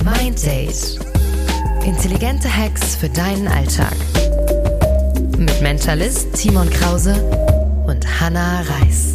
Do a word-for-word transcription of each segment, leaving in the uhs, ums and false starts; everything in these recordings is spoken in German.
Mind Date. Intelligente Hacks für deinen Alltag. Mit Mentalist Timon Krause und Hannah Reis.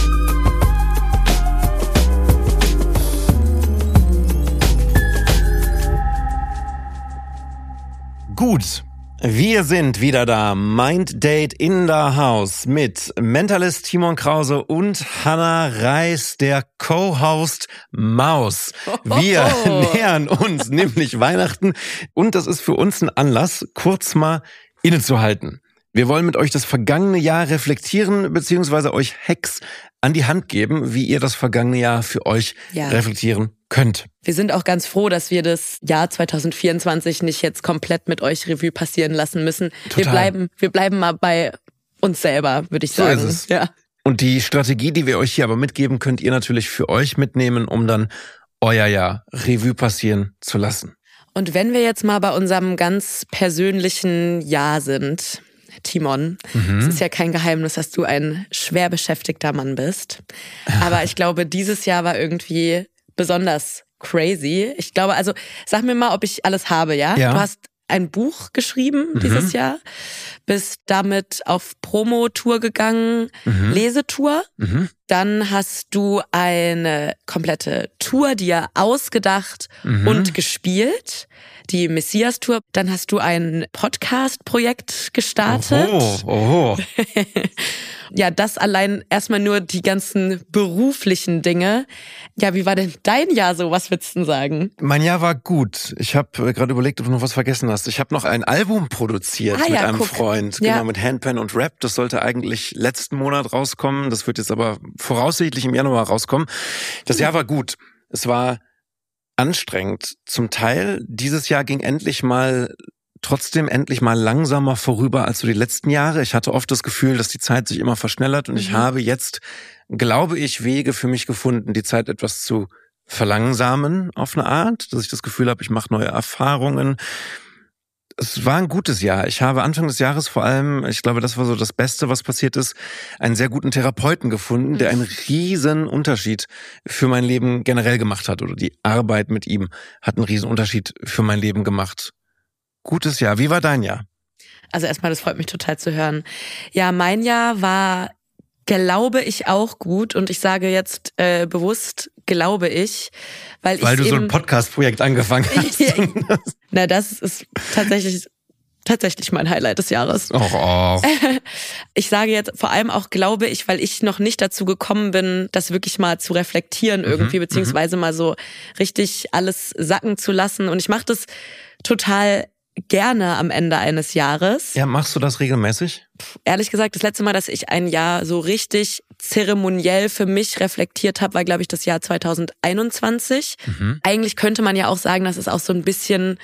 Gut, wir sind wieder da. Mind Date in the House mit Mentalist Timon Krause und Hannah Reis, der Co-Host Maus. Wir oh. nähern uns nämlich Weihnachten und das ist für uns ein Anlass, kurz mal innezuhalten. Wir wollen mit euch das vergangene Jahr reflektieren, beziehungsweise euch Hacks an die Hand geben, wie ihr das vergangene Jahr für euch ja. reflektieren könnt. Wir sind auch ganz froh, dass wir das Jahr zwanzig vierundzwanzig nicht jetzt komplett mit euch Revue passieren lassen müssen. Total. Wir bleiben, wir bleiben mal bei uns selber, würde ich sagen. So ist es. Ja. Und die Strategie, die wir euch hier aber mitgeben, könnt ihr natürlich für euch mitnehmen, um dann euer Jahr Revue passieren zu lassen. Und wenn wir jetzt mal bei unserem ganz persönlichen Jahr sind, Timon, mhm. es ist ja kein Geheimnis, dass du ein schwer beschäftigter Mann bist. Aber ich glaube, dieses Jahr war irgendwie besonders crazy. Ich glaube, also sag mir mal, ob ich alles habe, ja? ja. Du hast ein Buch geschrieben mhm. dieses Jahr, bist damit auf Promotour gegangen, mhm. Lesetour. Mhm. Dann hast du eine komplette Tour dir ausgedacht mhm. und gespielt, die Messias-Tour. Dann hast du ein Podcast-Projekt gestartet. Oho, oho. Ja, das allein erstmal nur die ganzen beruflichen Dinge. Ja, wie war denn dein Jahr so? Was würdest du denn sagen? Mein Jahr war gut. Ich habe gerade überlegt, ob du noch was vergessen hast. Ich habe noch ein Album produziert ah, mit ja, einem guck. Freund, ja. genau, mit Handpan und Rap. Das sollte eigentlich letzten Monat rauskommen. Das wird jetzt aber voraussichtlich im Januar rauskommen. Das Jahr war gut. Es war anstrengend. Zum Teil, dieses Jahr ging endlich mal trotzdem endlich mal langsamer vorüber als so die letzten Jahre. Ich hatte oft das Gefühl, dass die Zeit sich immer verschnellert und mhm. ich habe jetzt, glaube ich, Wege für mich gefunden, die Zeit etwas zu verlangsamen auf eine Art, dass ich das Gefühl habe, ich mache neue Erfahrungen. Es war ein gutes Jahr. Ich habe Anfang des Jahres vor allem, ich glaube, das war so das Beste, was passiert ist, einen sehr guten Therapeuten gefunden, der einen riesen Unterschied für mein Leben generell gemacht hat. Oder die Arbeit mit ihm hat einen riesen Unterschied für mein Leben gemacht. Gutes Jahr. Wie war dein Jahr? Also erstmal, das freut mich total zu hören. Ja, mein Jahr war, glaube ich, auch gut. Und ich sage jetzt äh, bewusst, glaube ich, weil, weil ich du eben, so ein Podcast-Projekt angefangen hast. Na, das ist tatsächlich tatsächlich mein Highlight des Jahres. Och, och. Ich sage jetzt vor allem auch, glaube ich, weil ich noch nicht dazu gekommen bin, das wirklich mal zu reflektieren irgendwie, mhm, beziehungsweise mal so richtig alles sacken zu lassen. Und ich mache das total gerne am Ende eines Jahres. Ja, machst du das regelmäßig? Ehrlich gesagt, das letzte Mal, dass ich ein Jahr so richtig zeremoniell für mich reflektiert habe, war, glaube ich, das Jahr zwanzig einundzwanzig. Mhm. Eigentlich könnte man ja auch sagen, dass es auch so ein bisschen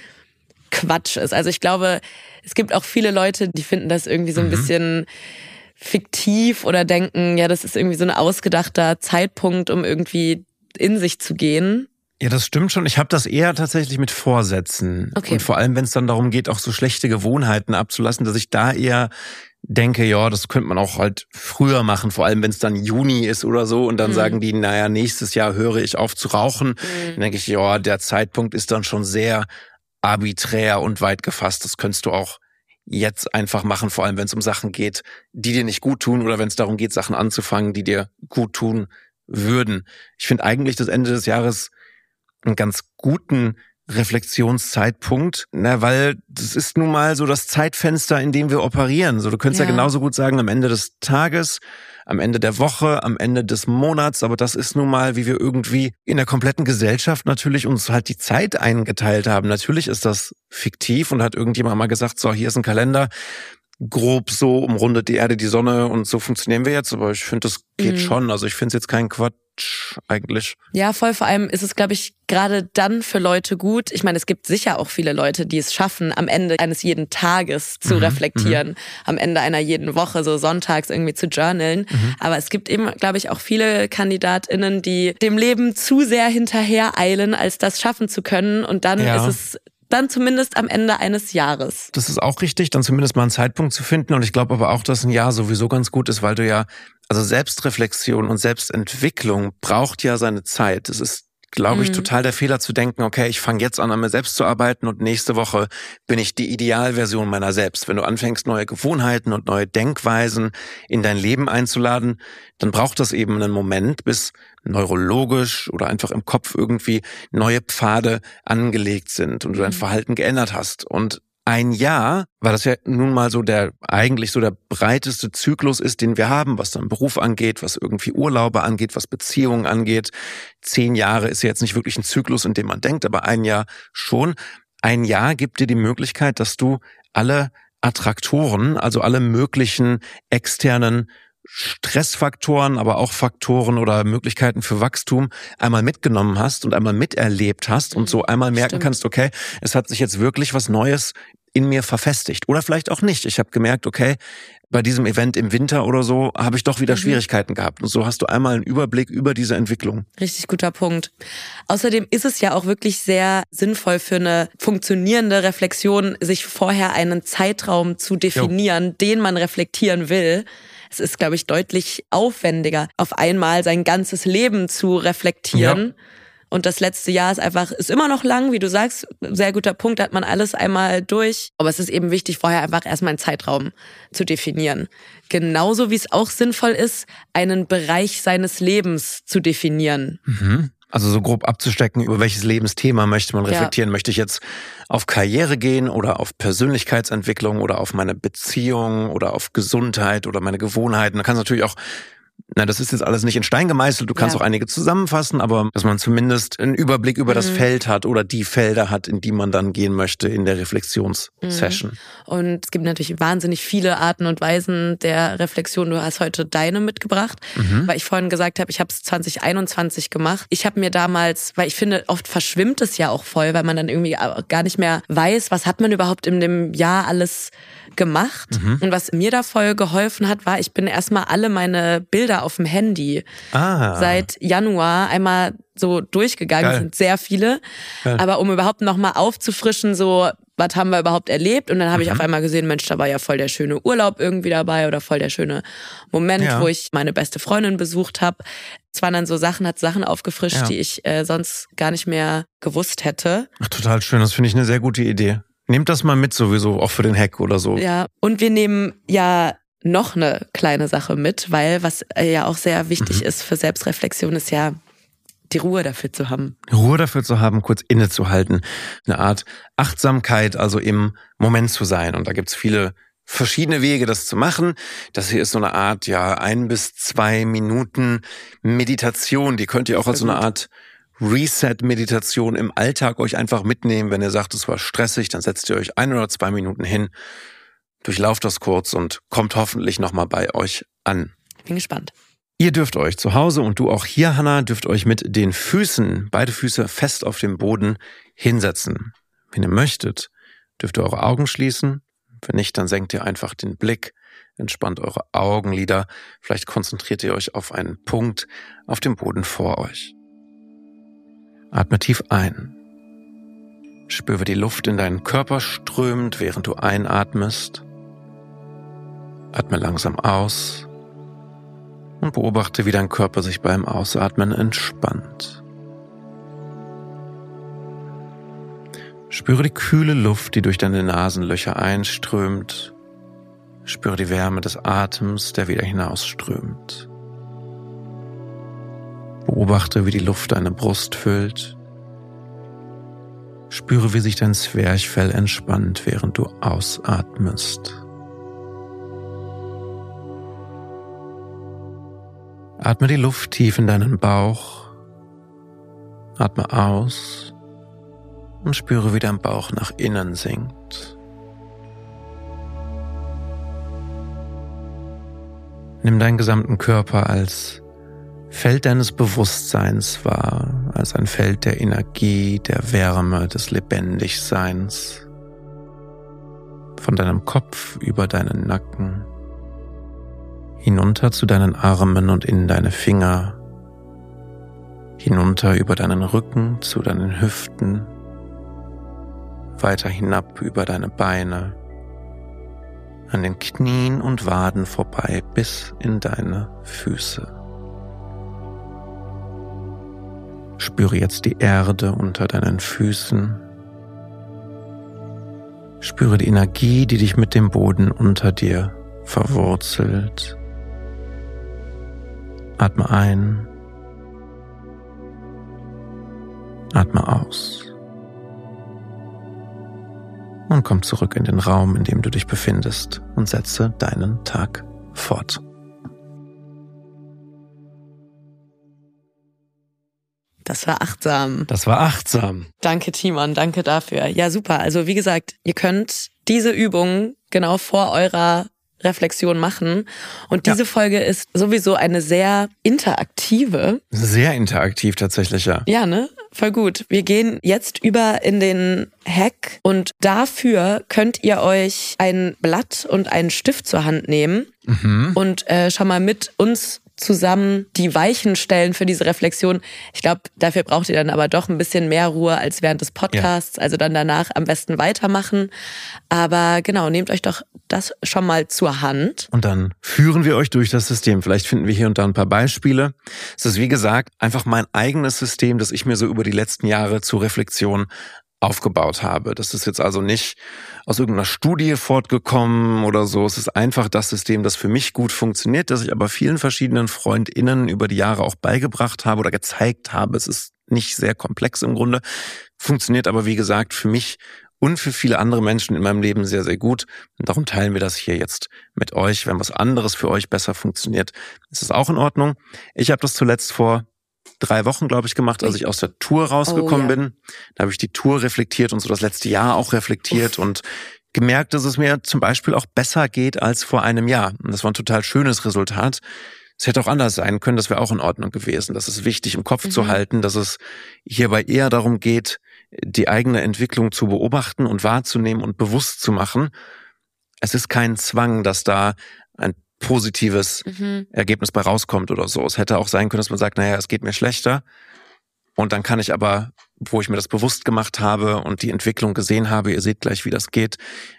Quatsch ist. Also ich glaube, es gibt auch viele Leute, die finden das irgendwie so ein mhm. bisschen fiktiv oder denken, ja, das ist irgendwie so ein ausgedachter Zeitpunkt, um irgendwie in sich zu gehen. Ja, das stimmt schon. Ich habe das eher tatsächlich mit Vorsätzen. Okay. Und vor allem, wenn es dann darum geht, auch so schlechte Gewohnheiten abzulassen, dass ich da eher denke, ja, das könnte man auch halt früher machen, vor allem wenn es dann Juni ist oder so und dann mhm. sagen die, naja, nächstes Jahr höre ich auf zu rauchen. Mhm. Dann denke ich, ja, der Zeitpunkt ist dann schon sehr arbiträr und weit gefasst. Das könntest du auch jetzt einfach machen, vor allem wenn es um Sachen geht, die dir nicht gut tun oder wenn es darum geht, Sachen anzufangen, die dir gut tun würden. Ich finde eigentlich das Ende des Jahres einen ganz guten Reflexionszeitpunkt, na, weil das ist nun mal so das Zeitfenster, in dem wir operieren. So, du könntest ja. ja genauso gut sagen, am Ende des Tages, am Ende der Woche, am Ende des Monats, aber das ist nun mal, wie wir irgendwie in der kompletten Gesellschaft natürlich uns halt die Zeit eingeteilt haben. Natürlich ist das fiktiv und hat irgendjemand mal gesagt, so, hier ist ein Kalender, grob so umrundet die Erde die Sonne und so funktionieren wir jetzt, aber ich finde, das geht mhm. schon. Also ich finde es jetzt kein Quatsch eigentlich. Ja, voll. Vor allem ist es, glaube ich, gerade dann für Leute gut. Ich meine, es gibt sicher auch viele Leute, die es schaffen, am Ende eines jeden Tages zu mhm. reflektieren, mhm. am Ende einer jeden Woche, so sonntags irgendwie zu journalen. Mhm. Aber es gibt eben, glaube ich, auch viele KandidatInnen, die dem Leben zu sehr hinterher eilen, als das schaffen zu können. Und dann ja. ist es dann zumindest am Ende eines Jahres. Das ist auch richtig, dann zumindest mal einen Zeitpunkt zu finden. Und ich glaube aber auch, dass ein Jahr sowieso ganz gut ist, weil du ja, also Selbstreflexion und Selbstentwicklung braucht ja seine Zeit. Es ist glaube ich, Mhm. total der Fehler zu denken, okay, ich fange jetzt an, an mir selbst zu arbeiten und nächste Woche bin ich die Idealversion meiner selbst. Wenn du anfängst, neue Gewohnheiten und neue Denkweisen in dein Leben einzuladen, dann braucht das eben einen Moment, bis neurologisch oder einfach im Kopf irgendwie neue Pfade angelegt sind und du dein Verhalten geändert hast. Und ein Jahr, weil das ja nun mal so der, eigentlich so der breiteste Zyklus ist, den wir haben, was dann Beruf angeht, was irgendwie Urlaube angeht, was Beziehungen angeht. Zehn Jahre ist ja jetzt nicht wirklich ein Zyklus, in dem man denkt, aber ein Jahr schon. Ein Jahr gibt dir die Möglichkeit, dass du alle Attraktoren, also alle möglichen externen Stressfaktoren, aber auch Faktoren oder Möglichkeiten für Wachstum einmal mitgenommen hast und einmal miterlebt hast und so einmal merken Stimmt. kannst, okay, es hat sich jetzt wirklich was Neues in mir verfestigt. Oder vielleicht auch nicht. Ich habe gemerkt, okay, bei diesem Event im Winter oder so habe ich doch wieder Mhm. Schwierigkeiten gehabt. Und so hast du einmal einen Überblick über diese Entwicklung. Richtig guter Punkt. Außerdem ist es ja auch wirklich sehr sinnvoll für eine funktionierende Reflexion, sich vorher einen Zeitraum zu definieren, jo. den man reflektieren will. Es ist, glaube ich, deutlich aufwendiger, auf einmal sein ganzes Leben zu reflektieren. Ja. Und das letzte Jahr ist einfach, ist immer noch lang, wie du sagst, sehr guter Punkt, da hat man alles einmal durch. Aber es ist eben wichtig, vorher einfach erstmal einen Zeitraum zu definieren. Genauso wie es auch sinnvoll ist, einen Bereich seines Lebens zu definieren. Mhm. Also so grob abzustecken, über welches Lebensthema möchte man reflektieren. Ja. Möchte ich jetzt auf Karriere gehen oder auf Persönlichkeitsentwicklung oder auf meine Beziehung oder auf Gesundheit oder meine Gewohnheiten? Da kann es natürlich auch, na, das ist jetzt alles nicht in Stein gemeißelt, du kannst ja. auch einige zusammenfassen, aber dass man zumindest einen Überblick über mhm. das Feld hat oder die Felder hat, in die man dann gehen möchte in der Reflexionssession. Mhm. Und es gibt natürlich wahnsinnig viele Arten und Weisen der Reflexion. Du hast heute deine mitgebracht, mhm. weil ich vorhin gesagt habe, ich habe es zwanzig einundzwanzig gemacht. Ich habe mir damals, weil ich finde, oft verschwimmt es ja auch voll, weil man dann irgendwie gar nicht mehr weiß, was hat man überhaupt in dem Jahr alles gemacht. Mhm. Und was mir da voll geholfen hat, war, ich bin erstmal alle meine Bilder auf dem Handy ah. seit Januar einmal so durchgegangen. Geil. Sind sehr viele. Geil. Aber um überhaupt nochmal aufzufrischen, so, was haben wir überhaupt erlebt? Und dann habe mhm. ich auf einmal gesehen, Mensch, da war ja voll der schöne Urlaub irgendwie dabei oder voll der schöne Moment, ja. wo ich meine beste Freundin besucht habe. Es waren dann so Sachen, hat Sachen aufgefrischt, ja. die ich äh, sonst gar nicht mehr gewusst hätte. Ach, total schön. Das finde ich eine sehr gute Idee. Nehmt das mal mit sowieso, auch für den Hack oder so. Ja, und wir nehmen ja noch eine kleine Sache mit, weil was ja auch sehr wichtig mhm. ist für Selbstreflexion, ist ja die Ruhe dafür zu haben. Ruhe dafür zu haben, kurz innezuhalten. Eine Art Achtsamkeit, also im Moment zu sein. Und da gibt's viele verschiedene Wege, das zu machen. Das hier ist so eine Art, ja, ein bis zwei Minuten Meditation. Die könnt ihr auch als so eine Art Reset-Meditation im Alltag euch einfach mitnehmen. Wenn ihr sagt, es war stressig, dann setzt ihr euch ein oder zwei Minuten hin, durchlauft das kurz und kommt hoffentlich nochmal bei euch an. Bin gespannt. Ihr dürft euch zu Hause und du auch hier, Hannah, dürft euch mit den Füßen, beide Füße fest auf dem Boden hinsetzen. Wenn ihr möchtet, dürft ihr eure Augen schließen. Wenn nicht, dann senkt ihr einfach den Blick, entspannt eure Augenlider. Vielleicht konzentriert ihr euch auf einen Punkt auf dem Boden vor euch. Atme tief ein. Spür, wie die Luft in deinen Körper strömt, während du einatmest. Atme langsam aus und beobachte, wie dein Körper sich beim Ausatmen entspannt. Spüre die kühle Luft, die durch deine Nasenlöcher einströmt. Spüre die Wärme des Atems, der wieder hinausströmt. Beobachte, wie die Luft deine Brust füllt. Spüre, wie sich dein Zwerchfell entspannt, während du ausatmest. Atme die Luft tief in deinen Bauch. Atme aus und spüre, wie dein Bauch nach innen sinkt. Nimm deinen gesamten Körper als Feld deines Bewusstseins wahr, als ein Feld der Energie, der Wärme, des Lebendigseins. Von deinem Kopf über deinen Nacken, hinunter zu deinen Armen und in deine Finger, hinunter über deinen Rücken zu deinen Hüften, weiter hinab über deine Beine, an den Knien und Waden vorbei bis in deine Füße. Spüre jetzt die Erde unter deinen Füßen. Spüre die Energie, die dich mit dem Boden unter dir verwurzelt. Atme ein. Atme aus. Und komm zurück in den Raum, in dem du dich befindest und setze deinen Tag fort. Das war achtsam. Das war achtsam. Danke, Timon, danke dafür. Ja, super. Also wie gesagt, ihr könnt diese Übung genau vor eurer Reflexion machen. Und diese ja. Folge ist sowieso eine sehr interaktive. Sehr interaktiv tatsächlich, ja. Ja, ne? Voll gut. Wir gehen jetzt über in den Hack und dafür könnt ihr euch ein Blatt und einen Stift zur Hand nehmen mhm. und äh, schon mal mit uns zusammen die Weichen stellen für diese Reflexion. Ich glaube, dafür braucht ihr dann aber doch ein bisschen mehr Ruhe als während des Podcasts. Ja. Also dann danach am besten weitermachen. Aber genau, nehmt euch doch das schon mal zur Hand. Und dann führen wir euch durch das System. Vielleicht finden wir hier und da ein paar Beispiele. Es ist wie gesagt einfach mein eigenes System, das ich mir so über die letzten Jahre zur Reflexion aufgebaut habe. Das ist jetzt also nicht aus irgendeiner Studie fortgekommen oder so. Es ist einfach das System, das für mich gut funktioniert, das ich aber vielen verschiedenen FreundInnen über die Jahre auch beigebracht habe oder gezeigt habe. Es ist nicht sehr komplex im Grunde, funktioniert aber wie gesagt für mich und für viele andere Menschen in meinem Leben sehr, sehr gut. Und darum teilen wir das hier jetzt mit euch. Wenn was anderes für euch besser funktioniert, ist es auch in Ordnung. Ich habe das zuletzt vor drei Wochen, glaube ich, gemacht, als ich aus der Tour rausgekommen oh, ja. bin. Da habe ich die Tour reflektiert und so das letzte Jahr auch reflektiert Uff. und gemerkt, dass es mir zum Beispiel auch besser geht als vor einem Jahr. Und das war ein total schönes Resultat. Es hätte auch anders sein können, das wäre auch in Ordnung gewesen. Das ist wichtig im Kopf mhm. zu halten, dass es hierbei eher darum geht, die eigene Entwicklung zu beobachten und wahrzunehmen und bewusst zu machen. Es ist kein Zwang, dass da ein positives mhm. Ergebnis bei rauskommt oder so. Es hätte auch sein können, dass man sagt, naja, es geht mir schlechter. Und dann kann ich aber, wo ich mir das bewusst gemacht habe und die Entwicklung gesehen habe, ihr seht gleich, wie das geht,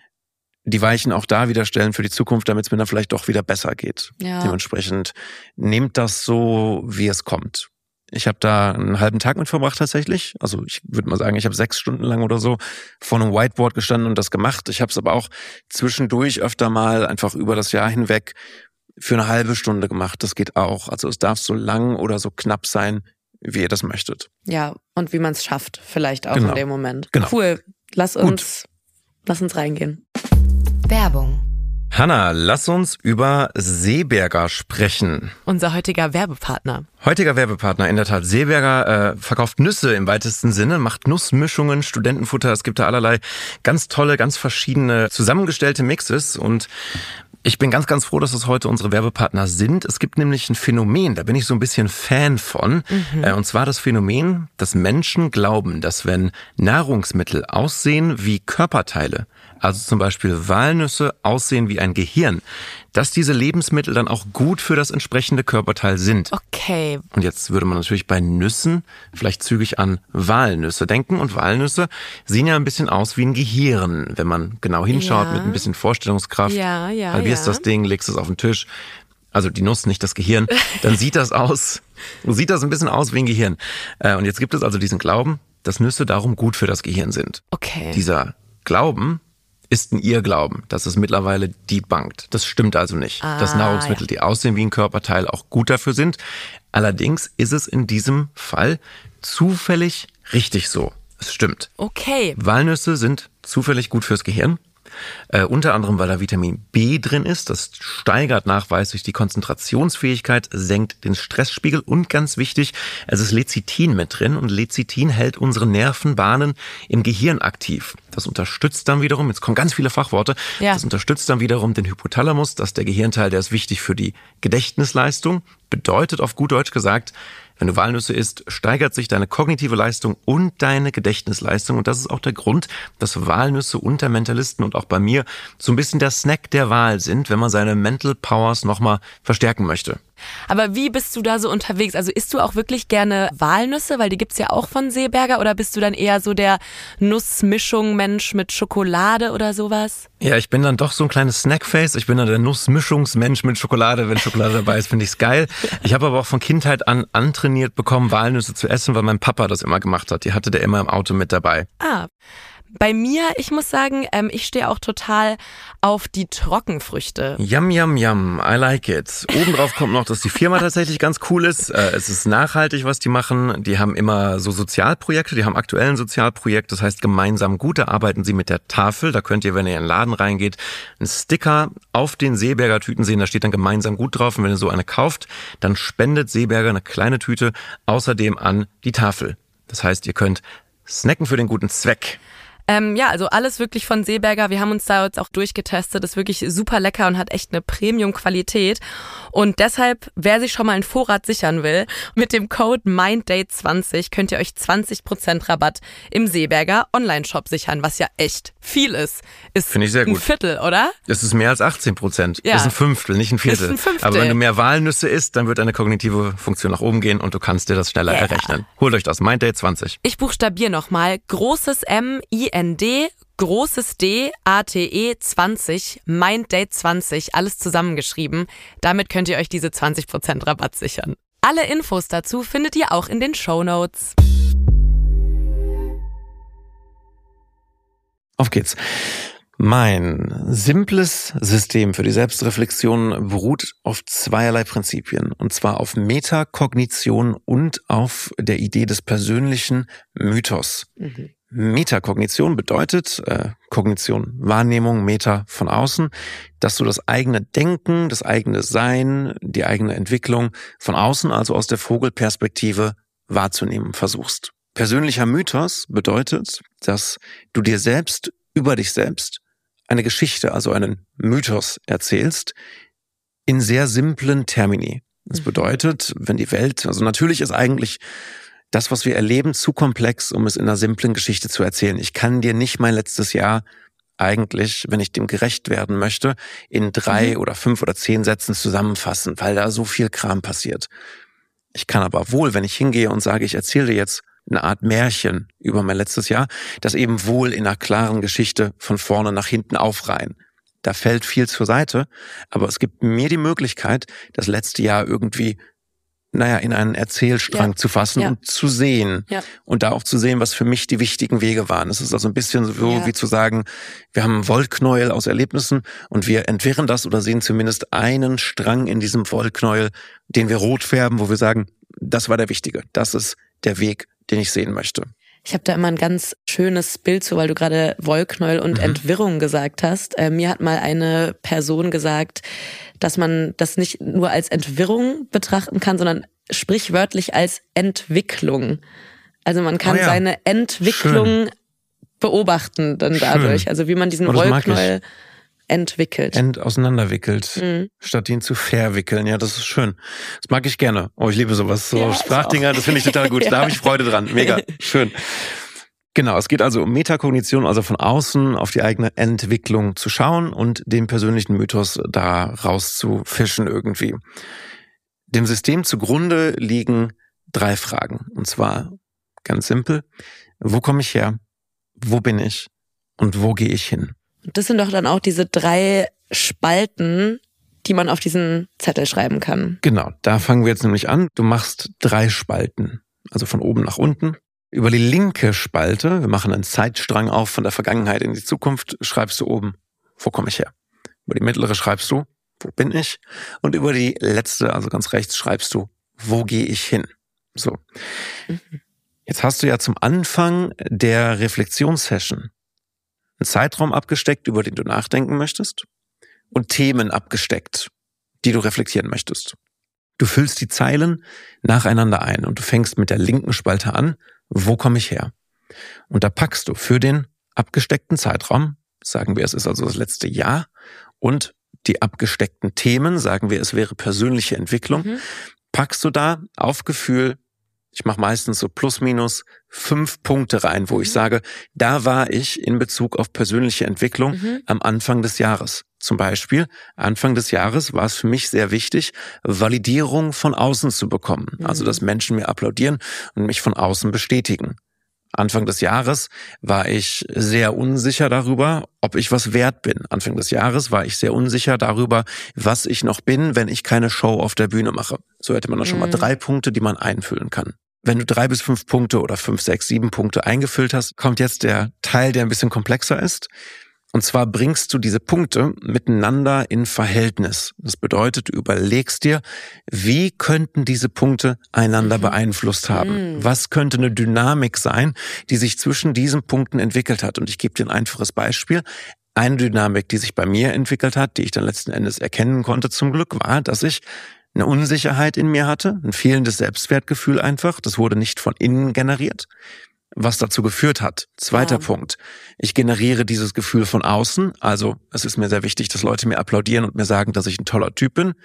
die Weichen auch da wieder stellen für die Zukunft, damit es mir dann vielleicht doch wieder besser geht. Ja. Dementsprechend nehmt das so, wie es kommt. Ich habe da einen halben Tag mit verbracht tatsächlich. Also ich würde mal sagen, ich habe sechs Stunden lang oder so vor einem Whiteboard gestanden und das gemacht. Ich habe es aber auch zwischendurch öfter mal einfach über das Jahr hinweg für eine halbe Stunde gemacht. Das geht auch. Also es darf so lang oder so knapp sein, wie ihr das möchtet. Ja, und wie man es schafft, vielleicht auch genau. in dem Moment. Genau. Cool. Lass uns, lass uns reingehen. Werbung. Hanna, lass uns über Seeberger sprechen. Unser heutiger Werbepartner. Heutiger Werbepartner, in der Tat. Seeberger äh, verkauft Nüsse im weitesten Sinne, macht Nussmischungen, Studentenfutter. Es gibt da allerlei ganz tolle, ganz verschiedene zusammengestellte Mixes. Und ich bin ganz, ganz froh, dass es heute unsere Werbepartner sind. Es gibt nämlich ein Phänomen, da bin ich so ein bisschen Fan von. Mhm. Äh, und zwar das Phänomen, dass Menschen glauben, dass wenn Nahrungsmittel aussehen wie Körperteile, also zum Beispiel Walnüsse aussehen wie ein Gehirn, dass diese Lebensmittel dann auch gut für das entsprechende Körperteil sind. Okay. Und jetzt würde man natürlich bei Nüssen vielleicht zügig an Walnüsse denken. Und Walnüsse sehen ja ein bisschen aus wie ein Gehirn, wenn man genau hinschaut, ja. mit ein bisschen Vorstellungskraft. Ja, ja, halbierst ja. das Ding, legst es auf den Tisch. Also die Nuss, nicht das Gehirn. Dann sieht das aus, sieht das ein bisschen aus wie ein Gehirn. Und jetzt gibt es also diesen Glauben, dass Nüsse darum gut für das Gehirn sind. Okay. Dieser Glauben ist ein Irrglauben. Das ist mittlerweile debunked. Das stimmt also nicht. Ah, dass Nahrungsmittel, ja. die aussehen wie ein Körperteil, auch gut dafür sind. Allerdings ist es in diesem Fall zufällig richtig so. Es stimmt. Okay. Walnüsse sind zufällig gut fürs Gehirn. Äh, unter anderem, weil da Vitamin B drin ist. Das steigert nachweislich die Konzentrationsfähigkeit, senkt den Stressspiegel und ganz wichtig, es ist Lecithin mit drin und Lecithin hält unsere Nervenbahnen im Gehirn aktiv. Das unterstützt dann wiederum, jetzt kommen ganz viele Fachworte, ja. das unterstützt dann wiederum den Hypothalamus, das ist der Gehirnteil, der ist wichtig für die Gedächtnisleistung. Bedeutet auf gut Deutsch gesagt, wenn du Walnüsse isst, steigert sich deine kognitive Leistung und deine Gedächtnisleistung. Und das ist auch der Grund, dass Walnüsse unter Mentalisten und auch bei mir so ein bisschen der Snack der Wahl sind, wenn man seine Mental Powers nochmal verstärken möchte. Aber wie bist du da so unterwegs? Also isst du auch wirklich gerne Walnüsse, weil die gibt's ja auch von Seeberger, oder bist du dann eher so der Nussmischung-Mensch mit Schokolade oder sowas? Ja, ich bin dann doch so ein kleines Snackface. Ich bin dann der Nussmischungsmensch mit Schokolade. Wenn Schokolade dabei ist, finde ich's geil. Ich habe aber auch von Kindheit an antrainiert bekommen, Walnüsse zu essen, weil mein Papa das immer gemacht hat. Die hatte der immer im Auto mit dabei. Ah. Bei mir, ich muss sagen, ähm, ich stehe auch total auf die Trockenfrüchte. Yum, yum, yum. I like it. Obendrauf kommt noch, dass die Firma tatsächlich ganz cool ist. Äh, es ist nachhaltig, was die machen. Die haben immer so Sozialprojekte. Die haben aktuell ein Sozialprojekt. Das heißt, gemeinsam gut. Da arbeiten sie mit der Tafel. Da könnt ihr, wenn ihr in den Laden reingeht, einen Sticker auf den Seeberger Tüten sehen. Da steht dann gemeinsam gut drauf. Und wenn ihr so eine kauft, dann spendet Seeberger eine kleine Tüte außerdem an die Tafel. Das heißt, ihr könnt snacken für den guten Zweck. Ähm, ja, also alles wirklich von Seeberger. Wir haben uns da jetzt auch durchgetestet. Ist wirklich super lecker und hat echt eine Premium-Qualität. Und deshalb, wer sich schon mal einen Vorrat sichern will, mit dem Code MINDDAY zwanzig könnt ihr euch zwanzig Prozent Rabatt im Seeberger Online-Shop sichern, was ja echt viel ist. Ist Finde ich sehr gut. Ein Viertel, oder? Das ist mehr als achtzehn Prozent. Ja. Das ist ein Fünftel, nicht ein Viertel. Ist ein Fünftel. Aber wenn du mehr Walnüsse isst, dann wird deine kognitive Funktion nach oben gehen und du kannst dir das schneller Yeah. errechnen. Holt euch das, MINDDAY zwanzig. Ich buchstabiere nochmal. Großes M, I N D, großes D, A T E zwanzig, MINDDAY zwanzig, alles zusammengeschrieben. Damit könnt ihr euch diese zwanzig Prozent Rabatt sichern. Alle Infos dazu findet ihr auch in den Shownotes. Auf geht's. Mein simples System für die Selbstreflexion beruht auf zweierlei Prinzipien. Und zwar auf Metakognition und auf der Idee des persönlichen Mythos. Mhm. Metakognition bedeutet, äh, Kognition, Wahrnehmung, Meta von außen, dass du das eigene Denken, das eigene Sein, die eigene Entwicklung von außen, also aus der Vogelperspektive, wahrzunehmen versuchst. Persönlicher Mythos bedeutet, dass du dir selbst über dich selbst eine Geschichte, also einen Mythos erzählst, in sehr simplen Termini. Das bedeutet, wenn die Welt, also natürlich ist eigentlich das, was wir erleben, zu komplex, um es in einer simplen Geschichte zu erzählen. Ich kann dir nicht mein letztes Jahr eigentlich, wenn ich dem gerecht werden möchte, in drei mhm. oder fünf oder zehn Sätzen zusammenfassen, weil da so viel Kram passiert. Ich kann aber wohl, wenn ich hingehe und sage, ich erzähle dir jetzt eine Art Märchen über mein letztes Jahr, das eben wohl in einer klaren Geschichte von vorne nach hinten aufreihen. Da fällt viel zur Seite, aber es gibt mir die Möglichkeit, das letzte Jahr irgendwie naja, in einen Erzählstrang ja. zu fassen ja. und zu sehen. Ja. Und da auch zu sehen, was für mich die wichtigen Wege waren. Es ist also ein bisschen so ja. wie zu sagen, wir haben einen Wollknäuel aus Erlebnissen und wir entwirren das oder sehen zumindest einen Strang in diesem Wollknäuel, den wir rot färben, wo wir sagen, das war der Wichtige. Das ist der Weg, den ich sehen möchte. Ich habe da immer ein ganz schönes Bild zu, weil du gerade Wollknäuel und mhm. Entwirrung gesagt hast. Äh, mir hat mal eine Person gesagt, dass man das nicht nur als Entwirrung betrachten kann, sondern sprichwörtlich als Entwicklung. Also man kann oh ja. seine Entwicklung Schön. beobachten dann dadurch. Schön. Also wie man diesen oh, Wollknäuel entwickelt. Ent auseinanderwickelt, mhm. statt ihn zu verwickeln. Ja, das ist schön. Das mag ich gerne. Oh, ich liebe sowas. So ja, Sprachdinger, das finde ich total gut. ja. Da habe ich Freude dran. Mega schön. Genau, es geht also um Metakognition, also von außen auf die eigene Entwicklung zu schauen und den persönlichen Mythos da rauszufischen irgendwie. Dem System zugrunde liegen drei Fragen. Und zwar ganz simpel. Wo komme ich her? Wo bin ich? Und wo gehe ich hin? Das sind doch dann auch diese drei Spalten, die man auf diesen Zettel schreiben kann. Genau, da fangen wir jetzt nämlich an. Du machst drei Spalten, also von oben nach unten. Über die linke Spalte, wir machen einen Zeitstrang auf von der Vergangenheit in die Zukunft, schreibst du oben, wo komme ich her? Über die mittlere schreibst du, wo bin ich? Und über die letzte, also ganz rechts, schreibst du, wo gehe ich hin? So. Mhm. Jetzt hast du ja zum Anfang der Reflexionssession einen Zeitraum abgesteckt, über den du nachdenken möchtest und Themen abgesteckt, die du reflektieren möchtest. Du füllst die Zeilen nacheinander ein und du fängst mit der linken Spalte an, wo komme ich her? Und da packst du für den abgesteckten Zeitraum, sagen wir, es ist also das letzte Jahr, und die abgesteckten Themen, sagen wir, es wäre persönliche Entwicklung, mhm. packst du da auf Gefühl, ich mache meistens so plus minus fünf Punkte rein, wo mhm. ich sage, da war ich in Bezug auf persönliche Entwicklung mhm. am Anfang des Jahres Zum Beispiel, Anfang des Jahres war es für mich sehr wichtig, Validierung von außen zu bekommen. Mhm. Also, dass Menschen mir applaudieren und mich von außen bestätigen. Anfang des Jahres war ich sehr unsicher darüber, ob ich was wert bin. Anfang des Jahres war ich sehr unsicher darüber, was ich noch bin, wenn ich keine Show auf der Bühne mache. So hätte man dann schon mal drei Punkte, die man einfüllen kann. Wenn du drei bis fünf Punkte oder fünf, sechs, sieben Punkte eingefüllt hast, kommt jetzt der Teil, der ein bisschen komplexer ist. Und zwar bringst du diese Punkte miteinander in Verhältnis. Das bedeutet, du überlegst dir, wie könnten diese Punkte einander mhm. beeinflusst haben? Mhm. Was könnte eine Dynamik sein, die sich zwischen diesen Punkten entwickelt hat? Und ich gebe dir ein einfaches Beispiel. Eine Dynamik, die sich bei mir entwickelt hat, die ich dann letzten Endes erkennen konnte zum Glück, war, dass ich eine Unsicherheit in mir hatte, ein fehlendes Selbstwertgefühl einfach. Das wurde nicht von innen generiert. Was dazu geführt hat. Zweiter ja. Punkt. Ich generiere dieses Gefühl von außen. Also es ist mir sehr wichtig, dass Leute mir applaudieren und mir sagen, dass ich ein toller Typ bin.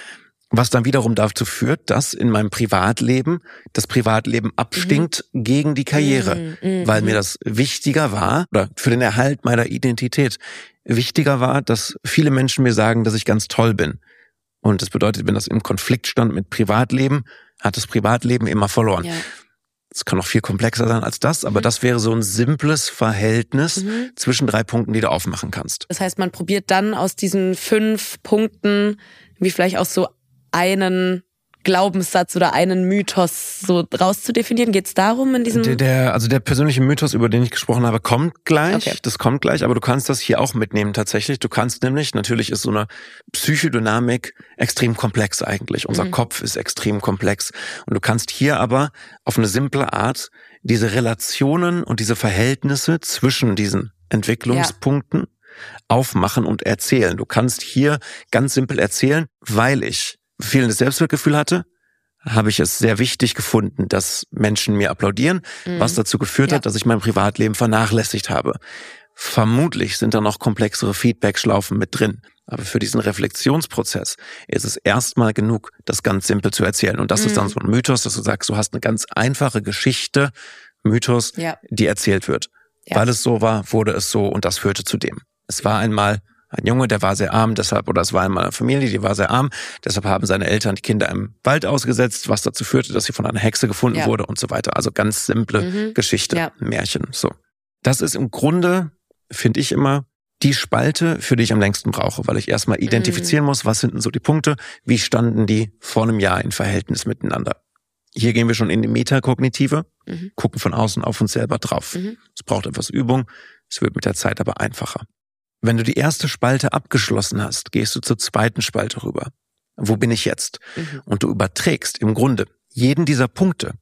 Was dann wiederum dazu führt, dass in meinem Privatleben das Privatleben abstinkt mhm. gegen die Karriere. Mhm. Weil mir das wichtiger war, oder für den Erhalt meiner Identität wichtiger war, dass viele Menschen mir sagen, dass ich ganz toll bin. Und das bedeutet, wenn das im Konflikt stand mit Privatleben, hat das Privatleben immer verloren. Ja. Es kann noch viel komplexer sein als das, aber mhm. das wäre so ein simples Verhältnis mhm. zwischen drei Punkten, die du aufmachen kannst. Das heißt, man probiert dann aus diesen fünf Punkten wie vielleicht auch so einen Glaubenssatz oder einen Mythos so rauszudefinieren. Geht es darum in diesem... Der, der, also der persönliche Mythos, über den ich gesprochen habe, kommt gleich. Okay. Das kommt gleich, aber du kannst das hier auch mitnehmen tatsächlich. Du kannst nämlich, natürlich ist so eine Psychodynamik extrem komplex eigentlich. Unser mhm. Kopf ist extrem komplex. Und du kannst hier aber auf eine simple Art diese Relationen und diese Verhältnisse zwischen diesen Entwicklungspunkten ja. aufmachen und erzählen. Du kannst hier ganz simpel erzählen, weil ich fehlendes Selbstwertgefühl hatte, habe ich es sehr wichtig gefunden, dass Menschen mir applaudieren, mhm. was dazu geführt ja. hat, dass ich mein Privatleben vernachlässigt habe. Vermutlich sind da noch komplexere Feedback-Schlaufen mit drin. Aber für diesen Reflexionsprozess ist es erstmal genug, das ganz simpel zu erzählen. Und das mhm. ist dann so ein Mythos, dass du sagst, du hast eine ganz einfache Geschichte, Mythos, ja. die erzählt wird. Ja. Weil es so war, wurde es so und das führte zu dem. Es war einmal ein Junge, der war sehr arm, deshalb, oder es war einmal eine Familie, die war sehr arm, deshalb haben seine Eltern die Kinder im Wald ausgesetzt, was dazu führte, dass sie von einer Hexe gefunden ja. wurde und so weiter. Also ganz simple mhm. Geschichte, ja. Märchen, so. Das ist im Grunde, finde ich immer, die Spalte, für die ich am längsten brauche, weil ich erstmal identifizieren mhm. muss, was sind denn so die Punkte, wie standen die vor einem Jahr in Verhältnis miteinander. Hier gehen wir schon in die Metakognitive, mhm. gucken von außen auf uns selber drauf. Mhm. Es braucht etwas Übung, es wird mit der Zeit aber einfacher. Wenn du die erste Spalte abgeschlossen hast, gehst du zur zweiten Spalte rüber. Wo bin ich jetzt? Mhm. Und du überträgst im Grunde jeden dieser Punkte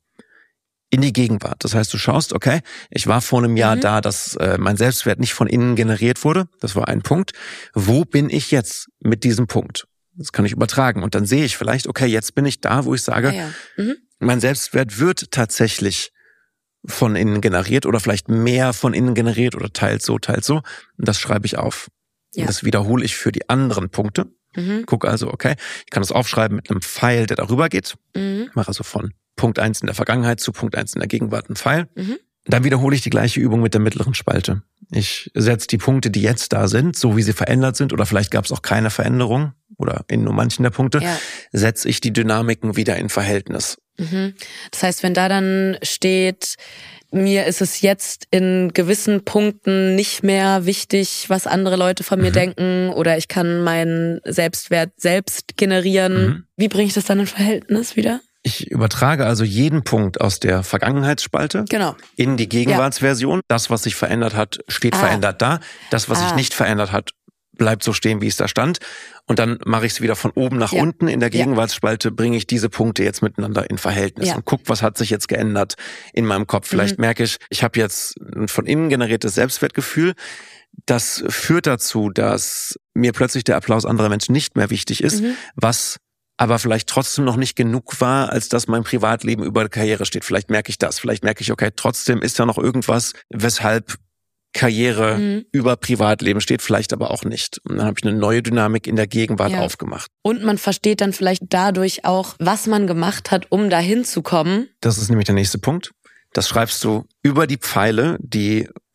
in die Gegenwart. Das heißt, du schaust, okay, ich war vor einem Jahr mhm. da, dass äh, mein Selbstwert nicht von innen generiert wurde. Das war ein Punkt. Wo bin ich jetzt mit diesem Punkt? Das kann ich übertragen. Und dann sehe ich vielleicht, okay, jetzt bin ich da, wo ich sage, ja, ja. Mhm. mein Selbstwert wird tatsächlich von innen generiert oder vielleicht mehr von innen generiert oder teils so, teils so. Und das schreibe ich auf. Ja. Und das wiederhole ich für die anderen Punkte. Mhm. Gucke also, okay, ich kann das aufschreiben mit einem Pfeil, der darüber geht. Mhm. Mache also von Punkt eins in der Vergangenheit zu Punkt eins in der Gegenwart einen Pfeil. Mhm. Dann wiederhole ich die gleiche Übung mit der mittleren Spalte. Ich setze die Punkte, die jetzt da sind, so wie sie verändert sind, oder vielleicht gab es auch keine Veränderung, oder in nur manchen der Punkte, ja. setze ich die Dynamiken wieder in Verhältnis. Mhm. Das heißt, wenn da dann steht, mir ist es jetzt in gewissen Punkten nicht mehr wichtig, was andere Leute von mir mhm. denken, oder ich kann meinen Selbstwert selbst generieren. Mhm. Wie bringe ich das dann in Verhältnis wieder? Ich übertrage also jeden Punkt aus der Vergangenheitsspalte genau. in die Gegenwartsversion. Ja. Das, was sich verändert hat, steht ah. verändert da. Das, was ah. sich nicht verändert hat, bleibt so stehen, wie es da stand. Und dann mache ich es wieder von oben nach ja. unten. In der Gegenwartsspalte bringe ich diese Punkte jetzt miteinander in Verhältnis ja. und guck, was hat sich jetzt geändert in meinem Kopf. Vielleicht mhm. merke ich, ich habe jetzt ein von innen generiertes Selbstwertgefühl. Das führt dazu, dass mir plötzlich der Applaus anderer Menschen nicht mehr wichtig ist, mhm. was aber vielleicht trotzdem noch nicht genug war, als dass mein Privatleben über der Karriere steht. Vielleicht merke ich das. Vielleicht merke ich, okay, trotzdem ist ja noch irgendwas, weshalb Karriere mhm. über Privatleben steht, vielleicht aber auch nicht. Und dann habe ich eine neue Dynamik in der Gegenwart ja. aufgemacht. Und man versteht dann vielleicht dadurch auch, was man gemacht hat, um dahin zu kommen. Das ist nämlich der nächste Punkt. Das schreibst du über die Pfeile, die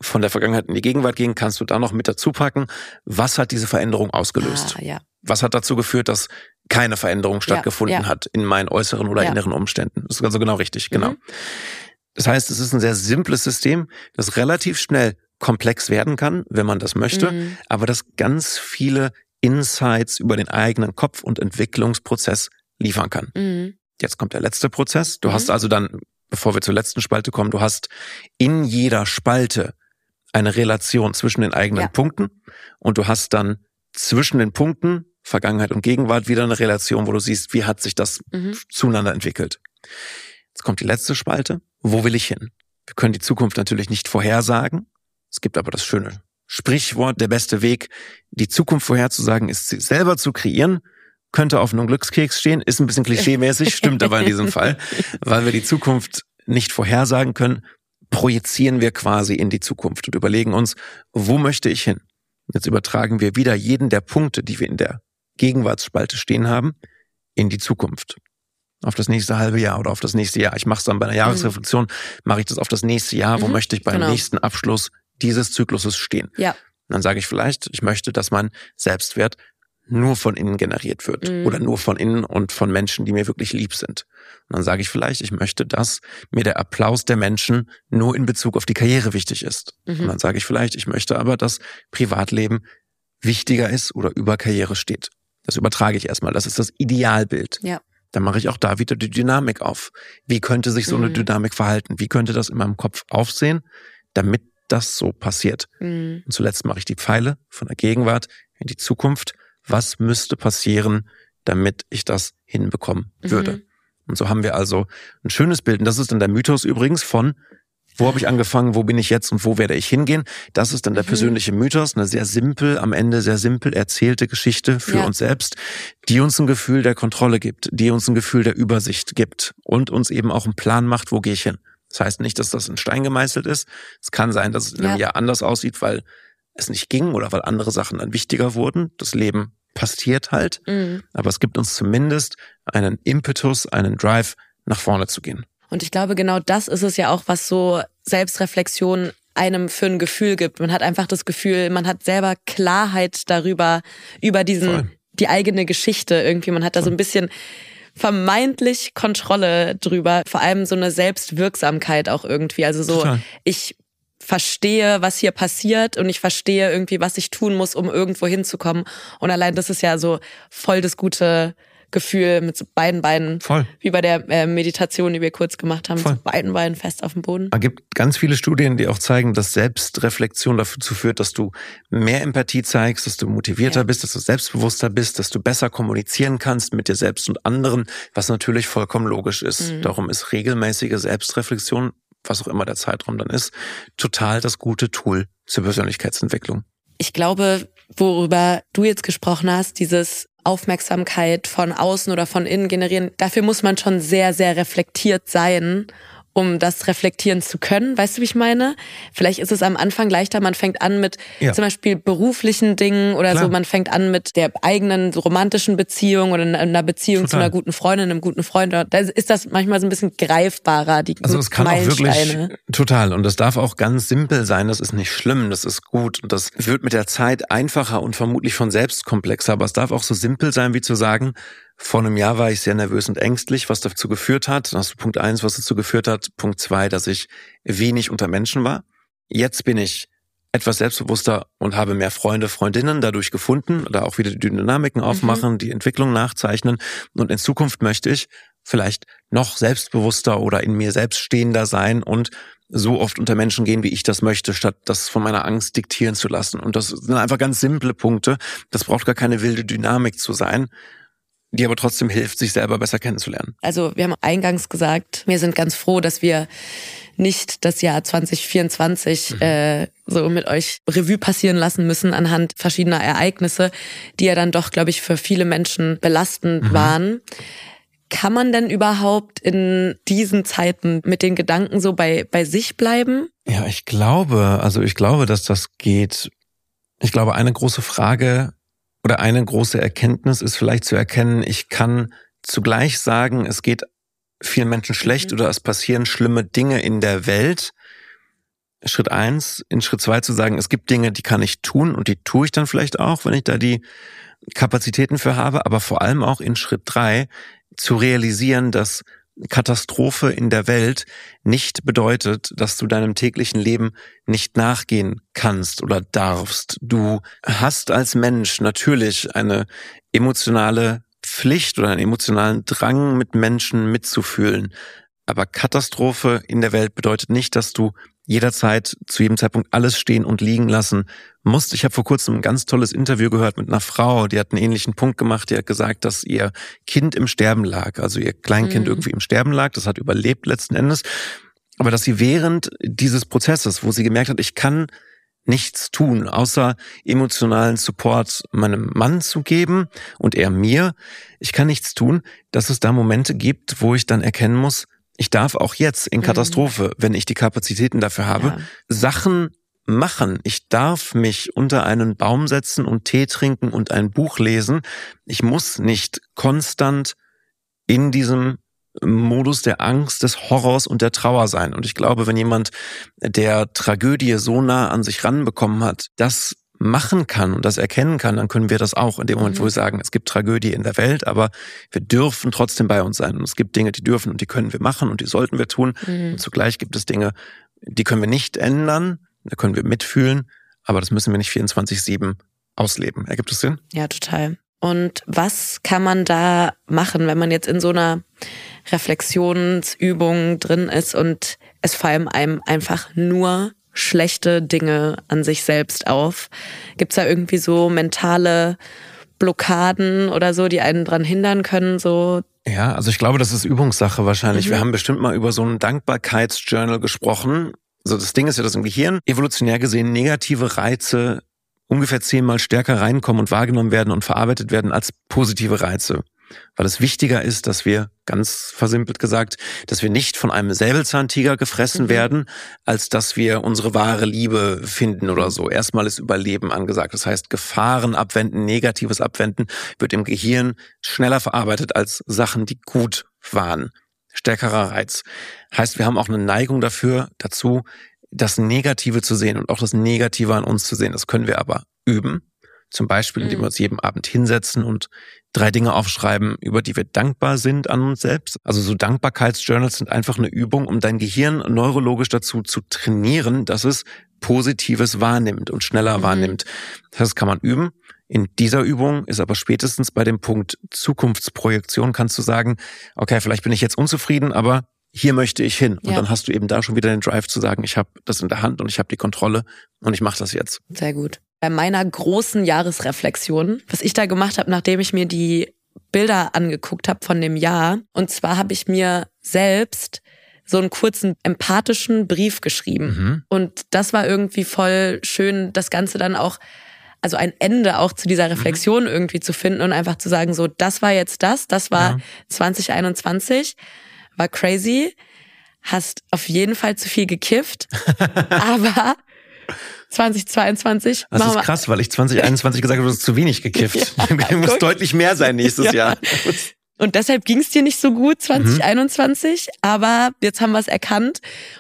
von der Vergangenheit in die Gegenwart gehen, kannst du da noch mit dazu packen, was hat diese Veränderung ausgelöst? Ah, ja. Was hat dazu geführt, dass keine Veränderung stattgefunden ja, ja. hat in meinen äußeren oder ja. inneren Umständen? Das ist also genau richtig, genau. Mhm. Das heißt, es ist ein sehr simples System, das relativ schnell komplex werden kann, wenn man das möchte, mhm. aber das ganz viele Insights über den eigenen Kopf und Entwicklungsprozess liefern kann. Mhm. Jetzt kommt der letzte Prozess. Du mhm. hast also dann, bevor wir zur letzten Spalte kommen, du hast in jeder Spalte eine Relation zwischen den eigenen ja. Punkten und du hast dann zwischen den Punkten, Vergangenheit und Gegenwart, wieder eine Relation, wo du siehst, wie hat sich das mhm. zueinander entwickelt. Jetzt kommt die letzte Spalte. Wo will ich hin? Wir können die Zukunft natürlich nicht vorhersagen. Es gibt aber das schöne Sprichwort, der beste Weg, die Zukunft vorherzusagen, ist sie selber zu kreieren. Könnte auf einem Glückskeks stehen, ist ein bisschen klischeemäßig, stimmt aber in diesem Fall. Weil wir die Zukunft nicht vorhersagen können, projizieren wir quasi in die Zukunft und überlegen uns, wo möchte ich hin? Jetzt übertragen wir wieder jeden der Punkte, die wir in der Gegenwartsspalte stehen haben, in die Zukunft. Auf das nächste halbe Jahr oder auf das nächste Jahr. Ich mache es dann bei einer Jahresreflexion, mache ich das auf das nächste Jahr, wo mhm, möchte ich beim genau. nächsten Abschluss dieses Zyklus stehen. Ja. Und dann sage ich vielleicht, ich möchte, dass mein Selbstwert nur von innen generiert wird mhm. oder nur von innen und von Menschen, die mir wirklich lieb sind. Und dann sage ich vielleicht, ich möchte, dass mir der Applaus der Menschen nur in Bezug auf die Karriere wichtig ist. Mhm. Und dann sage ich vielleicht, ich möchte aber, dass Privatleben wichtiger ist oder über Karriere steht. Das übertrage ich erstmal. Das ist das Idealbild. Ja. Dann mache ich auch da wieder die Dynamik auf. Wie könnte sich so eine mhm. Dynamik verhalten? Wie könnte das in meinem Kopf aufsehen, damit das so passiert? Mhm. Und zuletzt mache ich die Pfeile von der Gegenwart in die Zukunft. Was müsste passieren, damit ich das hinbekommen würde? Mhm. Und so haben wir also ein schönes Bild. Und das ist dann der Mythos übrigens von, wo habe ich angefangen, wo bin ich jetzt und wo werde ich hingehen? Das ist dann der mhm. persönliche Mythos, eine sehr simpel, am Ende sehr simpel erzählte Geschichte für ja. uns selbst, die uns ein Gefühl der Kontrolle gibt, die uns ein Gefühl der Übersicht gibt und uns eben auch einen Plan macht, wo gehe ich hin. Das heißt nicht, dass das in Stein gemeißelt ist. Es kann sein, dass es in einem ja. Jahr anders aussieht, weil es nicht ging oder weil andere Sachen dann wichtiger wurden. Das Leben passiert halt. Mhm. Aber es gibt uns zumindest einen Impetus, einen Drive, nach vorne zu gehen. Und ich glaube, genau das ist es ja auch, was so Selbstreflexion einem für ein Gefühl gibt. Man hat einfach das Gefühl, man hat selber Klarheit darüber, über diesen, Voll. die eigene Geschichte irgendwie. Man hat da Voll. so ein bisschen vermeintlich Kontrolle drüber. Vor allem so eine Selbstwirksamkeit auch irgendwie. Also so, Total. ich verstehe, was hier passiert und ich verstehe irgendwie, was ich tun muss, um irgendwo hinzukommen. Und allein das ist ja so voll das gute Gefühl mit so beiden Beinen. Voll. Wie bei der äh, Meditation, die wir kurz gemacht haben. Voll. So beiden Beinen fest auf dem Boden. Es gibt ganz viele Studien, die auch zeigen, dass Selbstreflexion dazu führt, dass du mehr Empathie zeigst, dass du motivierter ja. bist, dass du selbstbewusster bist, dass du besser kommunizieren kannst mit dir selbst und anderen, was natürlich vollkommen logisch ist. Mhm. Darum ist regelmäßige Selbstreflexion, was auch immer der Zeitraum dann ist, total das gute Tool zur Persönlichkeitsentwicklung. Ich glaube, worüber du jetzt gesprochen hast, dieses Aufmerksamkeit von außen oder von innen generieren, dafür muss man schon sehr, sehr reflektiert sein, um das reflektieren zu können. Weißt du, wie ich meine? Vielleicht ist es am Anfang leichter, man fängt an mit ja. zum Beispiel beruflichen Dingen oder Klar. so, man fängt an mit der eigenen so romantischen Beziehung oder einer Beziehung Total. zu einer guten Freundin, einem guten Freund. Da ist das manchmal so ein bisschen greifbarer, die Also es kann auch wirklich, total. Und das darf auch ganz simpel sein, das ist nicht schlimm, das ist gut. Und das wird mit der Zeit einfacher und vermutlich von selbst komplexer. Aber es darf auch so simpel sein, wie zu sagen, vor einem Jahr war ich sehr nervös und ängstlich, was dazu geführt hat. Das ist Punkt eins, was dazu geführt hat. Punkt zwei, dass ich wenig unter Menschen war. Jetzt bin ich etwas selbstbewusster und habe mehr Freunde, Freundinnen dadurch gefunden, da auch wieder die Dynamiken aufmachen, mhm. die Entwicklung nachzeichnen. Und in Zukunft möchte ich vielleicht noch selbstbewusster oder in mir selbst stehender sein und so oft unter Menschen gehen, wie ich das möchte, statt das von meiner Angst diktieren zu lassen. Und das sind einfach ganz simple Punkte. Das braucht gar keine wilde Dynamik zu sein, die aber trotzdem hilft, sich selber besser kennenzulernen. Also wir haben eingangs gesagt, wir sind ganz froh, dass wir nicht das Jahr zwanzig vierundzwanzig mhm. äh, so mit euch Revue passieren lassen müssen anhand verschiedener Ereignisse, die ja dann doch, glaube ich, für viele Menschen belastend mhm. waren. Kann man denn überhaupt in diesen Zeiten mit den Gedanken so bei bei sich bleiben? Ja, ich glaube, also ich glaube, dass das geht. Ich glaube, eine große Frage oder eine große Erkenntnis ist vielleicht zu erkennen, ich kann zugleich sagen, es geht vielen Menschen schlecht mhm. oder es passieren schlimme Dinge in der Welt, Schritt eins, in Schritt zwei zu sagen, es gibt Dinge, die kann ich tun und die tue ich dann vielleicht auch, wenn ich da die Kapazitäten für habe, aber vor allem auch in Schritt drei zu realisieren, dass Katastrophe in der Welt nicht bedeutet, dass du deinem täglichen Leben nicht nachgehen kannst oder darfst. Du hast als Mensch natürlich eine emotionale Pflicht oder einen emotionalen Drang, mit Menschen mitzufühlen. Aber Katastrophe in der Welt bedeutet nicht, dass du jederzeit zu jedem Zeitpunkt alles stehen und liegen lassen musst. Ich habe vor kurzem ein ganz tolles Interview gehört mit einer Frau, die hat einen ähnlichen Punkt gemacht. Die hat gesagt, dass ihr Kind im Sterben lag, also ihr Kleinkind mhm. irgendwie im Sterben lag. Das hat überlebt letzten Endes. Aber dass sie während dieses Prozesses, wo sie gemerkt hat, ich kann nichts tun, außer emotionalen Support meinem Mann zu geben und er mir, ich kann nichts tun, dass es da Momente gibt, wo ich dann erkennen muss, ich darf auch jetzt in Katastrophe, mhm. wenn ich die Kapazitäten dafür habe, ja. Sachen machen. Ich darf mich unter einen Baum setzen und Tee trinken und ein Buch lesen. Ich muss nicht konstant in diesem Modus der Angst, des Horrors und der Trauer sein. Und ich glaube, wenn jemand der Tragödie so nah an sich ranbekommen hat, das machen kann und das erkennen kann, dann können wir das auch in dem Moment, mhm. wo wir sagen, es gibt Tragödie in der Welt, aber wir dürfen trotzdem bei uns sein. Und es gibt Dinge, die dürfen und die können wir machen und die sollten wir tun. Mhm. Und zugleich gibt es Dinge, die können wir nicht ändern, da können wir mitfühlen, aber das müssen wir nicht vierundzwanzig sieben ausleben. Ergibt es Sinn? Ja, total. Und was kann man da machen, wenn man jetzt in so einer Reflexionsübung drin ist und es vor allem einem einfach nur schlechte Dinge an sich selbst auf? Gibt's da irgendwie so mentale Blockaden oder so, die einen dran hindern können? So? Ja, also ich glaube, das ist Übungssache wahrscheinlich. Mhm. Wir haben bestimmt mal über so ein Dankbarkeitsjournal gesprochen. Also das Ding ist ja, dass im Gehirn evolutionär gesehen negative Reize ungefähr zehnmal stärker reinkommen und wahrgenommen werden und verarbeitet werden als positive Reize. Weil es wichtiger ist, dass wir, ganz versimpelt gesagt, dass wir nicht von einem Säbelzahntiger gefressen mhm. werden, als dass wir unsere wahre Liebe finden oder so. Erstmal ist Überleben angesagt. Das heißt, Gefahren abwenden, Negatives abwenden, wird im Gehirn schneller verarbeitet als Sachen, die gut waren. Stärkerer Reiz. Heißt, wir haben auch eine Neigung dafür, dazu, das Negative zu sehen und auch das Negative an uns zu sehen. Das können wir aber üben. Zum Beispiel, indem wir uns jeden Abend hinsetzen und drei Dinge aufschreiben, über die wir dankbar sind an uns selbst. Also so Dankbarkeitsjournals sind einfach eine Übung, um dein Gehirn neurologisch dazu zu trainieren, dass es Positives wahrnimmt und schneller mhm. wahrnimmt. Das kann man üben. In dieser Übung ist aber spätestens bei dem Punkt Zukunftsprojektion kannst du sagen, okay, vielleicht bin ich jetzt unzufrieden, aber hier möchte ich hin. Und ja. dann hast du eben da schon wieder den Drive zu sagen, ich habe das in der Hand und ich habe die Kontrolle und ich mache das jetzt. Sehr gut. Bei meiner großen Jahresreflexion, was ich da gemacht habe, nachdem ich mir die Bilder angeguckt habe von dem Jahr. Und zwar habe ich mir selbst so einen kurzen empathischen Brief geschrieben. Mhm. Und das war irgendwie voll schön, das Ganze dann auch, also ein Ende auch zu dieser Reflexion mhm. irgendwie zu finden und einfach zu sagen, so, das war jetzt das, das war ja. zwanzig einundzwanzig, war crazy, hast auf jeden Fall zu viel gekifft, aber zwanzig zweiundzwanzig. Das ist krass, weil ich zwanzig einundzwanzig gesagt habe, du hast zu wenig gekifft. Ja, muss deutlich mehr sein nächstes ja. Jahr. Und deshalb ging es dir nicht so gut zwanzig einundzwanzig, mhm. aber jetzt haben wir es erkannt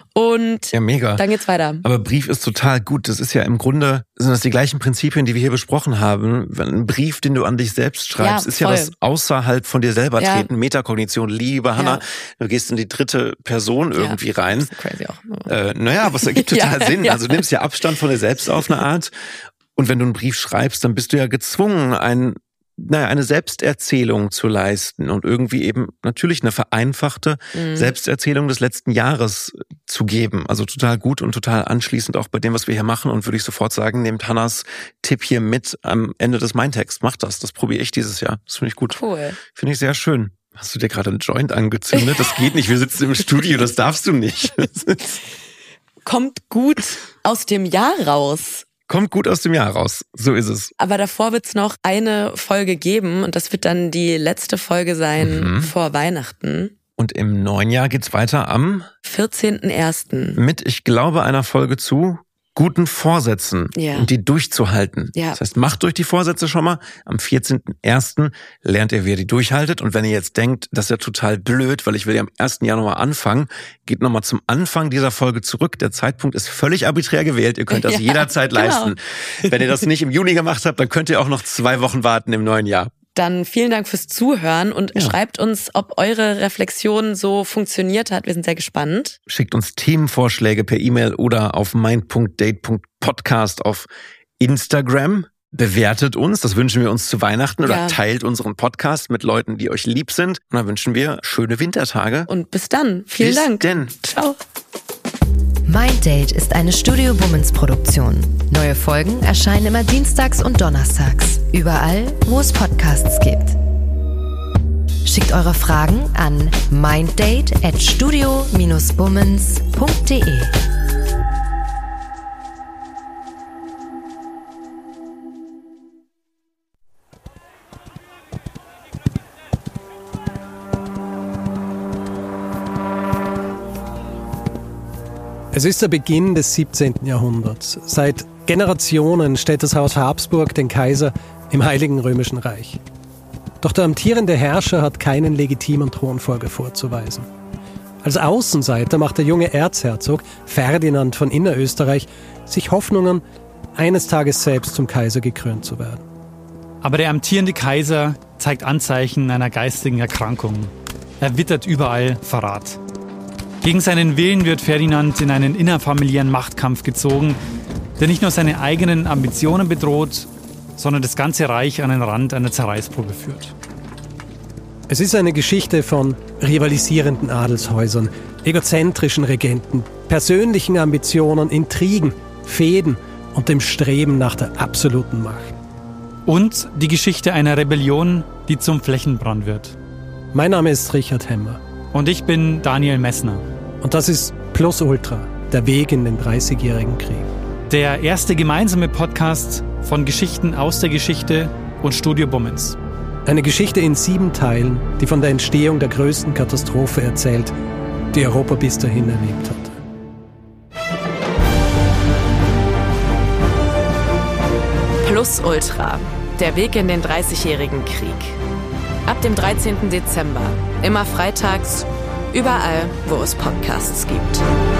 und ja, mega. Dann geht's weiter. Aber Brief ist total gut. Das ist ja im Grunde, sind das die gleichen Prinzipien, die wir hier besprochen haben. Ein Brief, den du an dich selbst schreibst, ja, ist ja was außerhalb von dir selber ja. treten. Metakognition, liebe Hannah, ja. du gehst in die dritte Person irgendwie ja, rein. Das ist crazy auch. Äh, naja, aber es ergibt total ja, Sinn. Ja. Also du nimmst ja Abstand von dir selbst auf eine Art. Und wenn du einen Brief schreibst, dann bist du ja gezwungen, ein naja, eine Selbsterzählung zu leisten und irgendwie eben natürlich eine vereinfachte mhm. Selbsterzählung des letzten Jahres zu geben. Also total gut und total anschließend auch bei dem, was wir hier machen. Und würde ich sofort sagen, nehmt Hannas Tipp hier mit am Ende des Mindtext. Macht das. Das probiere ich dieses Jahr. Das finde ich gut. Cool. Finde ich sehr schön. Hast du dir gerade einen Joint angezündet? Das geht nicht. Wir sitzen im Studio. Das darfst du nicht. Kommt gut aus dem Jahr raus. Kommt gut aus dem Jahr raus, so ist es. Aber davor wird's noch eine Folge geben und das wird dann die letzte Folge sein mhm. vor Weihnachten. Und im neuen Jahr geht's weiter am vierzehnten ersten mit, ich glaube, einer Folge zu guten Vorsätzen ja. und die durchzuhalten. Ja. Das heißt, macht euch die Vorsätze schon mal. Am vierzehnten ersten lernt ihr, wie ihr die durchhaltet. Und wenn ihr jetzt denkt, das ist ja total blöd, weil ich will ja am ersten Januar anfangen, geht nochmal zum Anfang dieser Folge zurück. Der Zeitpunkt ist völlig arbiträr gewählt. Ihr könnt das ja, jederzeit genau. leisten. Wenn ihr das nicht im Juni gemacht habt, dann könnt ihr auch noch zwei Wochen warten im neuen Jahr. Dann vielen Dank fürs Zuhören und ja. schreibt uns, ob eure Reflexion so funktioniert hat. Wir sind sehr gespannt. Schickt uns Themenvorschläge per E-Mail oder auf mind punkt date punkt podcast auf Instagram. Bewertet uns, das wünschen wir uns zu Weihnachten oder ja. teilt unseren Podcast mit Leuten, die euch lieb sind. Und dann wünschen wir schöne Wintertage. Und bis dann. Vielen bis Dank. Denn. Ciao. Mind Date ist eine Studio Bummens Produktion. Neue Folgen erscheinen immer dienstags und donnerstags. Überall, wo es Podcasts gibt. Schickt eure Fragen an minddate at studio bummens punkt de. Es ist der Beginn des siebzehnten Jahrhunderts. Seit Generationen stellt das Haus Habsburg den Kaiser im Heiligen Römischen Reich. Doch der amtierende Herrscher hat keinen legitimen Thronfolger vorzuweisen. Als Außenseiter macht der junge Erzherzog Ferdinand von Innerösterreich sich Hoffnungen, eines Tages selbst zum Kaiser gekrönt zu werden. Aber der amtierende Kaiser zeigt Anzeichen einer geistigen Erkrankung. Er wittert überall Verrat. Gegen seinen Willen wird Ferdinand in einen innerfamiliären Machtkampf gezogen, der nicht nur seine eigenen Ambitionen bedroht, sondern das ganze Reich an den Rand einer Zerreißprobe führt. Es ist eine Geschichte von rivalisierenden Adelshäusern, egozentrischen Regenten, persönlichen Ambitionen, Intrigen, Fehden und dem Streben nach der absoluten Macht. Und die Geschichte einer Rebellion, die zum Flächenbrand wird. Mein Name ist Richard Hemmer. Und ich bin Daniel Messner. Und das ist Plus Ultra, der Weg in den dreißigjährigen Krieg. Der erste gemeinsame Podcast von Geschichten aus der Geschichte und Studio Bummens. Eine Geschichte in sieben Teilen, die von der Entstehung der größten Katastrophe erzählt, die Europa bis dahin erlebt hatte. Plus Ultra, der Weg in den dreißigjährigen Krieg. Ab dem dreizehnten Dezember, immer freitags, überall, wo es Podcasts gibt.